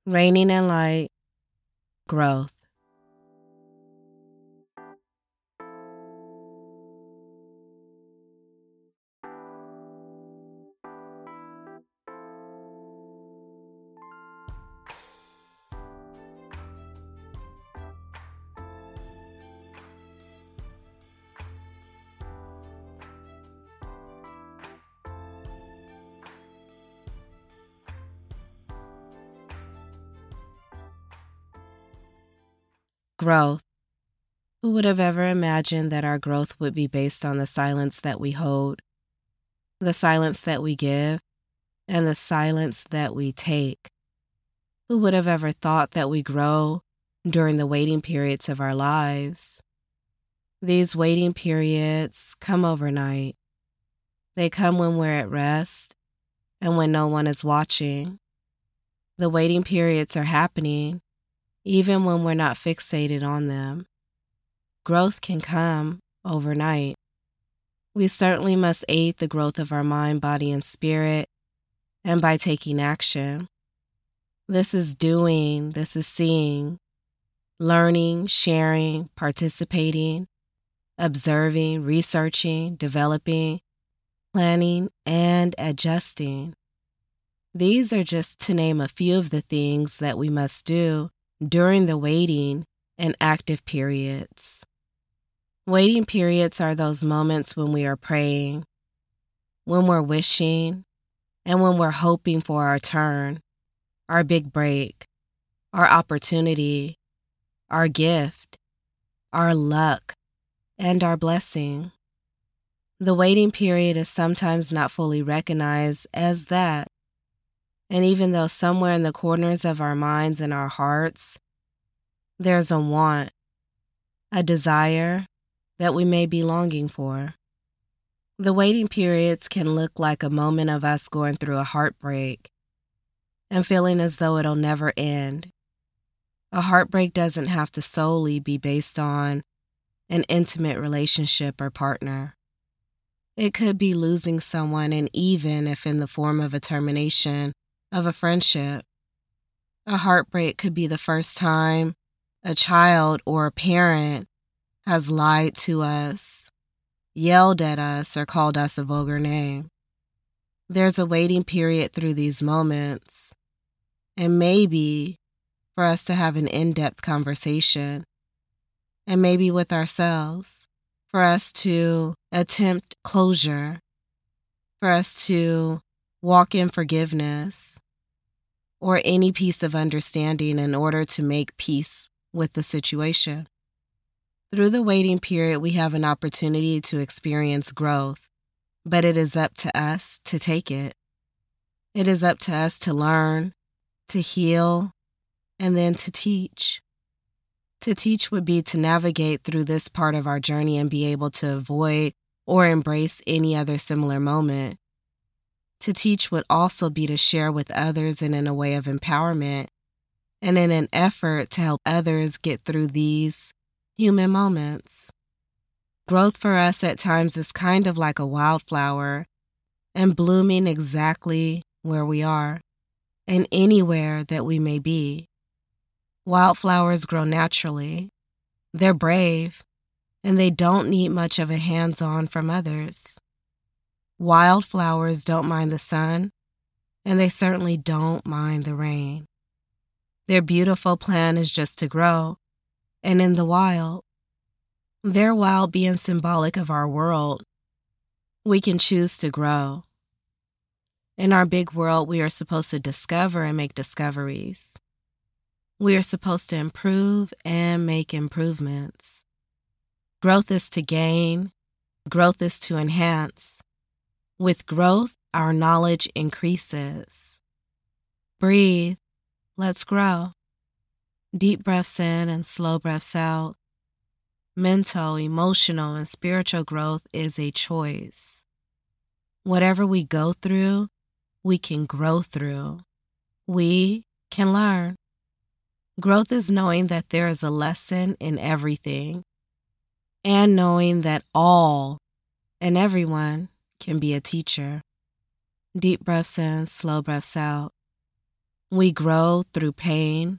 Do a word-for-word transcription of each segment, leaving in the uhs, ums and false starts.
Raining in light, growth. Growth. Who would have ever imagined that our growth would be based on the silence that we hold, the silence that we give, and the silence that we take? Who would have ever thought that we grow during the waiting periods of our lives? These waiting periods come overnight. They come when we're at rest and when no one is watching. The waiting periods are happening even when we're not fixated on them. Growth can come overnight. We certainly must aid the growth of our mind, body, and spirit, and by taking action. This is doing, this is seeing, learning, sharing, participating, observing, researching, developing, planning, and adjusting. These are just to name a few of the things that we must do during the waiting and active periods. Waiting periods are those moments when we are praying, when we're wishing, and when we're hoping for our turn, our big break, our opportunity, our gift, our luck, and our blessing. The waiting period is sometimes not fully recognized as that. And even though somewhere in the corners of our minds and our hearts, there's a want, a desire that we may be longing for. The waiting periods can look like a moment of us going through a heartbreak and feeling as though it'll never end. A heartbreak doesn't have to solely be based on an intimate relationship or partner. It could be losing someone, and even if in the form of a termination of a friendship. A heartbreak could be the first time a child or a parent has lied to us, yelled at us, or called us a vulgar name. There's a waiting period through these moments, and maybe for us to have an in-depth conversation, and maybe with ourselves, for us to attempt closure, for us to walk in forgiveness, or any piece of understanding in order to make peace with the situation. Through the waiting period, we have an opportunity to experience growth, but it is up to us to take it. It is up to us to learn, to heal, and then to teach. To teach would be to navigate through this part of our journey and be able to avoid or embrace any other similar moment. To teach would also be to share with others and in a way of empowerment and in an effort to help others get through these human moments. Growth for us at times is kind of like a wildflower and blooming exactly where we are and anywhere that we may be. Wildflowers grow naturally. They're brave, and they don't need much of a hands-on from others. Wildflowers don't mind the sun, and they certainly don't mind the rain. Their beautiful plan is just to grow, and in the wild, their wild being symbolic of our world, we can choose to grow. In our big world, we are supposed to discover and make discoveries. We are supposed to improve and make improvements. Growth is to gain. Growth is to enhance. With growth, our knowledge increases. Breathe. Let's grow. Deep breaths in and slow breaths out. Mental, emotional, and spiritual growth is a choice. Whatever we go through, we can grow through. We can learn. Growth is knowing that there is a lesson in everything, and knowing that all and everyone can be a teacher. Deep breaths in, slow breaths out. We grow through pain.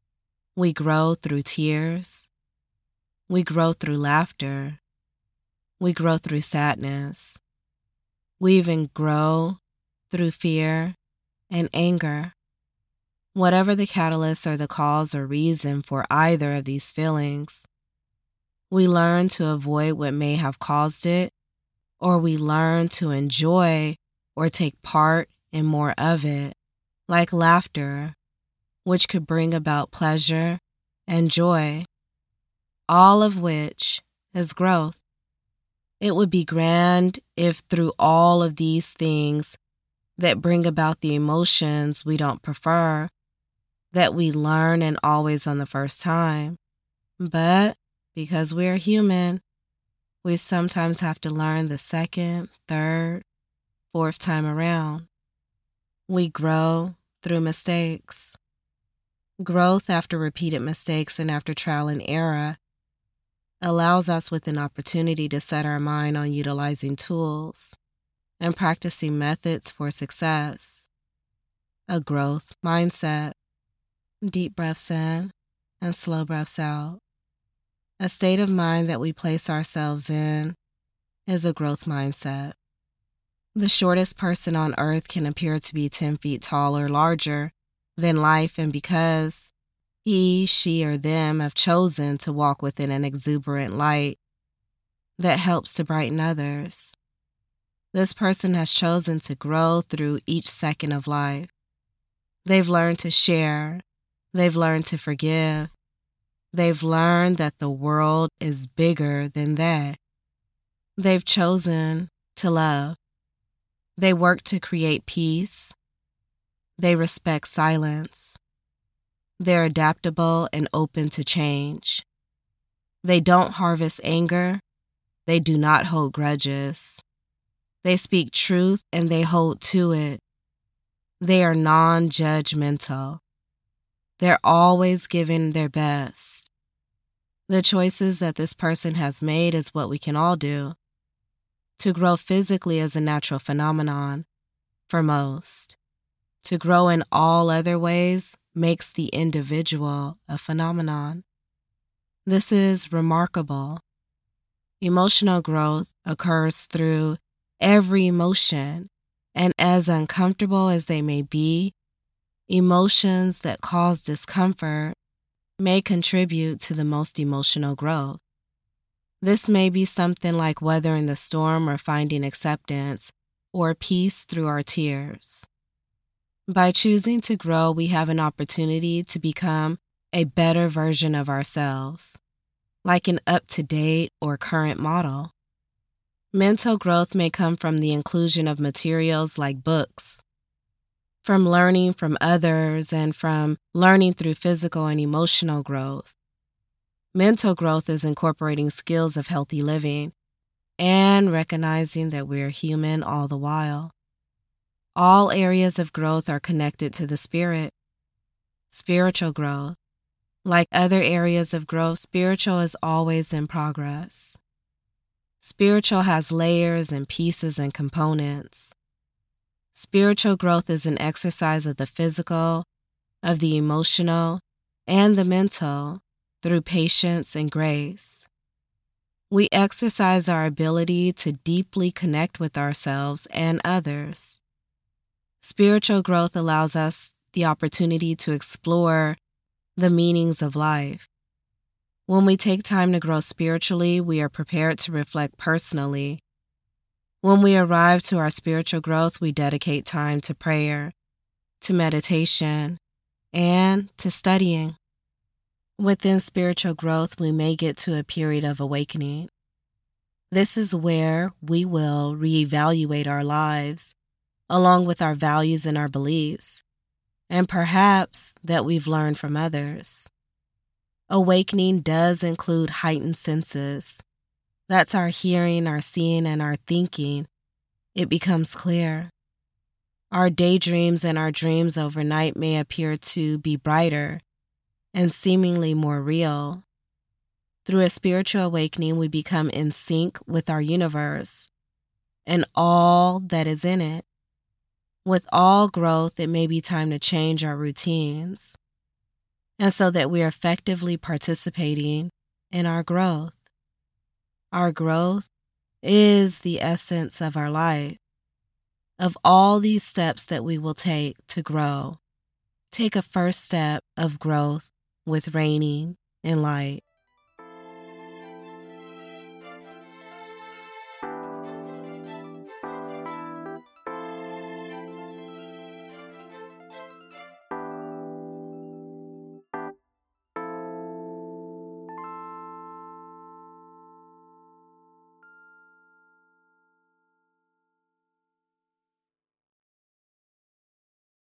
We grow through tears. We grow through laughter. We grow through sadness. We even grow through fear and anger. Whatever the catalyst or the cause or reason for either of these feelings, we learn to avoid what may have caused it, or we learn to enjoy or take part in more of it, like laughter, which could bring about pleasure and joy, all of which is growth. It would be grand if through all of these things that bring about the emotions we don't prefer, that we learn and always on the first time. But because we're human, we sometimes have to learn the second, third, fourth time around. We grow through mistakes. Growth after repeated mistakes and after trial and error allows us with an opportunity to set our mind on utilizing tools and practicing methods for success. A growth mindset. Deep breaths in and slow breaths out. A state of mind that we place ourselves in is a growth mindset. The shortest person on earth can appear to be ten feet tall or larger than life, and because he, she, or them have chosen to walk within an exuberant light that helps to brighten others, this person has chosen to grow through each second of life. They've learned to share. They've learned to forgive. They've learned that the world is bigger than that. They've chosen to love. They work to create peace. They respect silence. They're adaptable and open to change. They don't harvest anger. They do not hold grudges. They speak truth and they hold to it. They are non-judgmental. They're always giving their best. The choices that this person has made is what we can all do. To grow physically is a natural phenomenon for most. To grow in all other ways makes the individual a phenomenon. This is remarkable. Emotional growth occurs through every emotion, and as uncomfortable as they may be, emotions that cause discomfort may contribute to the most emotional growth. This may be something like weathering the storm or finding acceptance or peace through our tears. By choosing to grow, we have an opportunity to become a better version of ourselves, like an up-to-date or current model. Mental growth may come from the inclusion of materials like books, from learning from others, and from learning through physical and emotional growth. Mental growth is incorporating skills of healthy living and recognizing that we're human all the while. All areas of growth are connected to the spirit. Spiritual growth. Like other areas of growth, spiritual is always in progress. Spiritual has layers and pieces and components. Spiritual growth is an exercise of the physical, of the emotional, and the mental through patience and grace. We exercise our ability to deeply connect with ourselves and others. Spiritual growth allows us the opportunity to explore the meanings of life. When we take time to grow spiritually, we are prepared to reflect personally. When we arrive to our spiritual growth, we dedicate time to prayer, to meditation, and to studying. Within spiritual growth, we may get to a period of awakening. This is where we will reevaluate our lives, along with our values and our beliefs, and perhaps that we've learned from others. Awakening does include heightened senses. That's our hearing, our seeing, and our thinking. It becomes clear. Our daydreams and our dreams overnight may appear to be brighter and seemingly more real. Through a spiritual awakening, we become in sync with our universe and all that is in it. With all growth, it may be time to change our routines, and so that we are effectively participating in our growth. Our growth is the essence of our life. Of all these steps that we will take to grow, take a first step of growth with reigning in light.